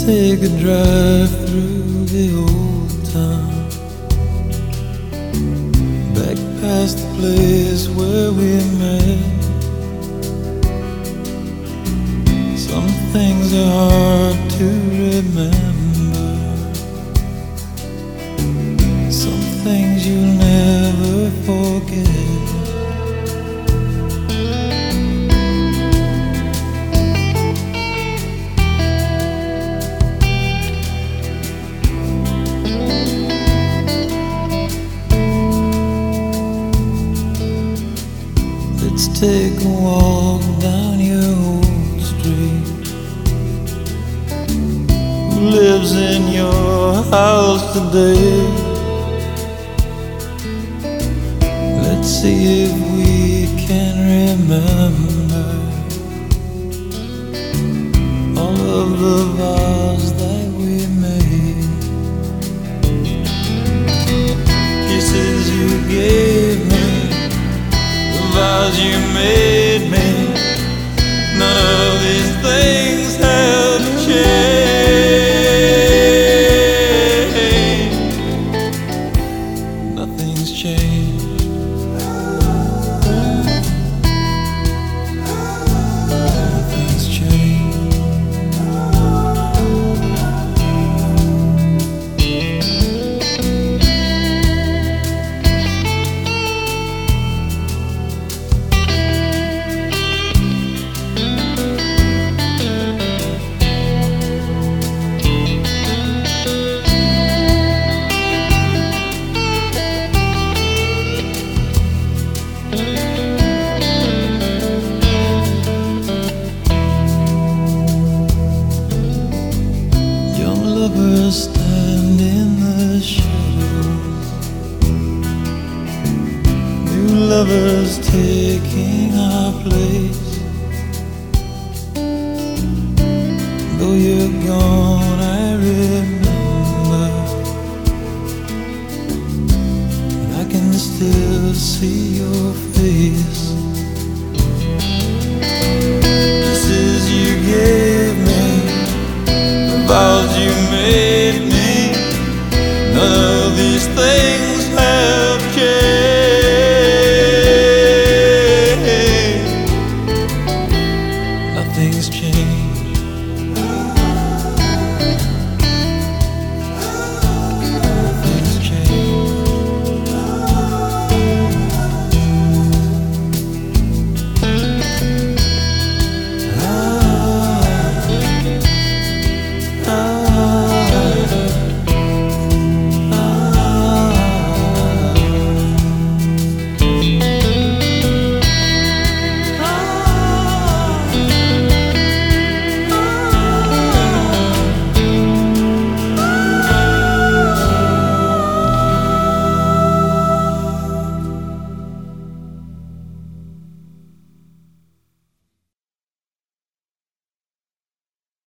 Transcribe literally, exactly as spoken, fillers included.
take a drive through the old town, back past the place where we met. Some things are hard to remember, some things you'll never forget. Let's take a walk down your old street. Who lives in your house today? Let's see if we can remember all of the vows that we made. Kisses you gave me, vows you made me, none of these things have changed. Nothing's changed. Nothing's changed. Lovers stand in the shadows, new lovers taking our place. Though you're gone, I remember, and I can still see your face. Kisses you gave me, the vows you made,